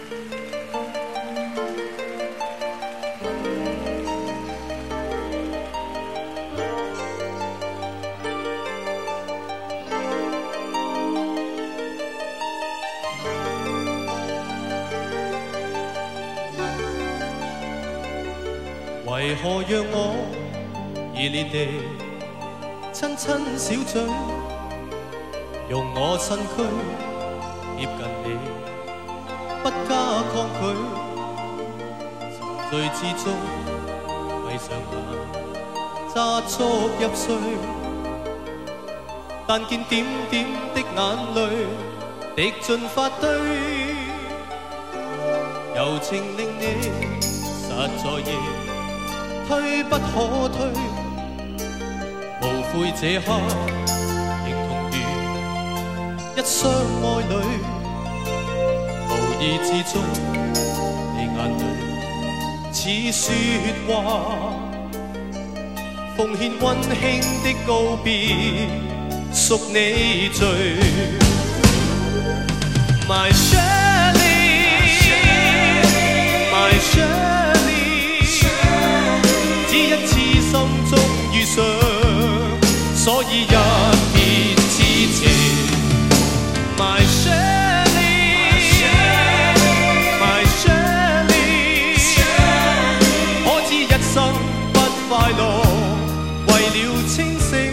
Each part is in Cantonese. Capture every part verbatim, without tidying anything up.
为何让我热烈地亲亲小嘴，用我身躯贴近你，不加抗拒，沉醉之中闭上眼，揸足入睡，但見點點的眼淚滴進髮堆，柔情令你實在熱。 推不可推，無悔這刻仍同如一雙愛侶，無意之中你眼淚似說話，奉獻溫馨的告別，贖你罪。My Shirley, My Shirley。 只一次心中遇上，所以一見痴情。My Shirley, My Shirley， 可知一生不快樂，為了清醒。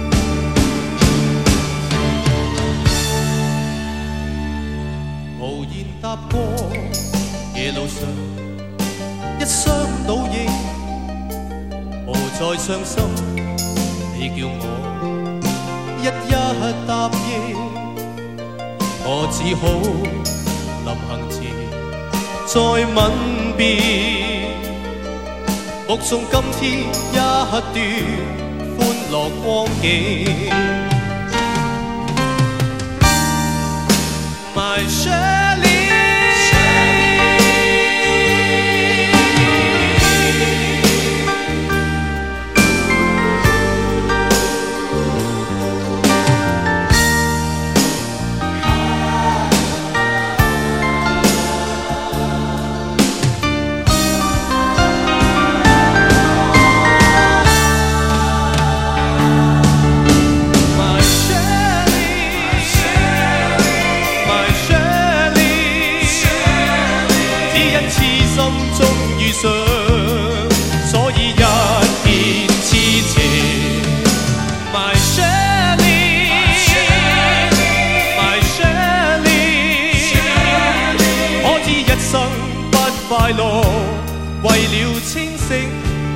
無言踏過夜路上，一雙倒影。 無再傷心，你叫我一一答應，我只好臨行前再吻別，目送今天一段歡樂光景。My Shirley。 所以一見痴情 ，My Shirley, My Shirley， 可知一生不快樂，為了清醒。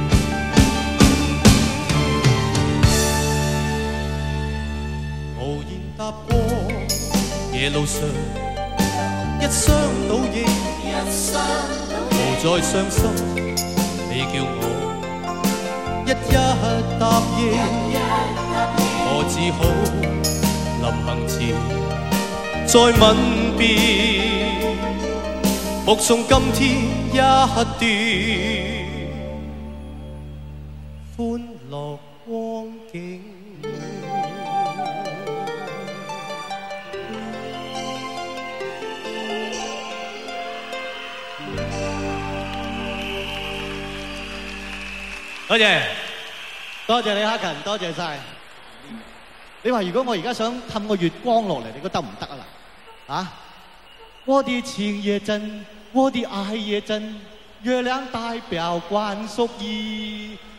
無言踏過夜路上，一雙倒影，一雙。 無再傷心，你叫我一一答應，我只好臨行前再吻別，目送今天一段歡樂光景。 多謝，多謝李克勤，多謝晒。你話如果我而家想氹個月光落嚟，你覺得唔得啊嗱？啊！我的情也真，我的愛也真，月亮代表關淑怡。